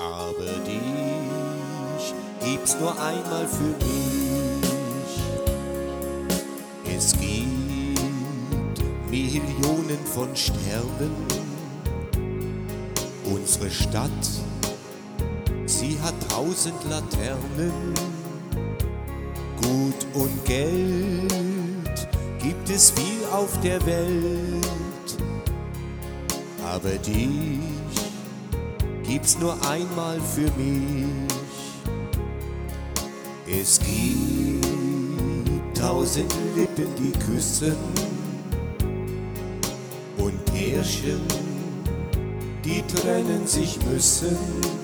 aber dich gibt's nur einmal für mich. Es gibt Millionen von Sternen. Unsere Stadt, sie hat 1000 Laternen. Gut und Geld gibt es viel auf der Welt, aber dich gibt's nur einmal für mich. Es gibt 1000 Lippen, die küssen, und Pärchen, die trennen sich müssen.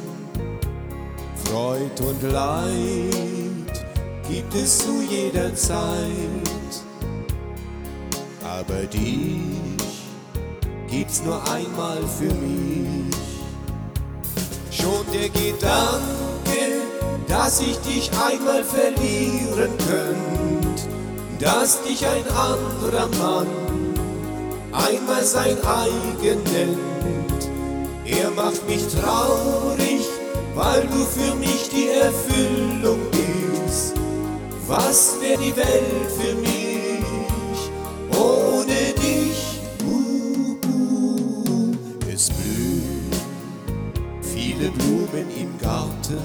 Freud und Leid gibt es zu jeder Zeit, aber dich gibt's nur einmal für mich. Schon der Gedanke, dass ich dich einmal verlieren könnt, dass dich ein anderer Mann einmal sein eigen nennt, er macht mich traurig, weil du für mich die Erfüllung bist. Was wär die Welt für mich ohne dich? Es blühen viele Blumen im Garten.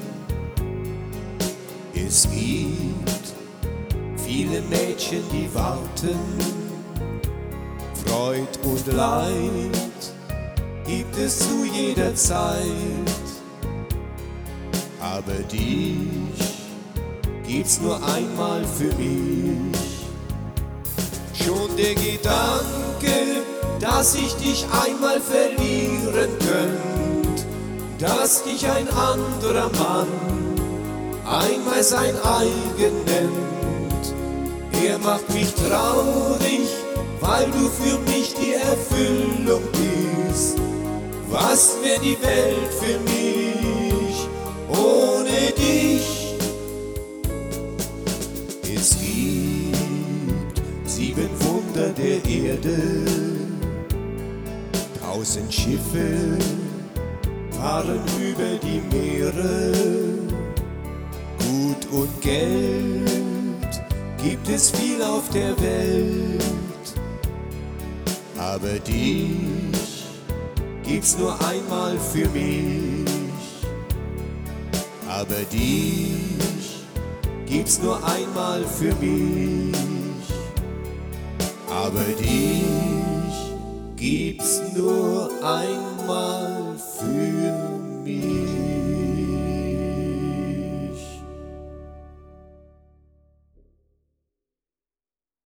Es gibt viele Mädchen, die warten. Freud und Leid gibt es zu jeder Zeit, aber dich gibt's nur einmal für mich. Schon der Gedanke, dass ich dich einmal verlieren könnt, dass dich ein anderer Mann einmal sein eigen nennt, er macht mich traurig, weil du für mich die Erfüllung bist. Was wär die Welt für mich ohne dich? Es gibt 7 Wunder der Erde, 1000 Schiffe fahren über die Meere. Gut und Geld gibt es viel auf der Welt, aber dich gibt's nur einmal für mich. Aber dich gibt's nur einmal für mich. Aber dich gibt's nur einmal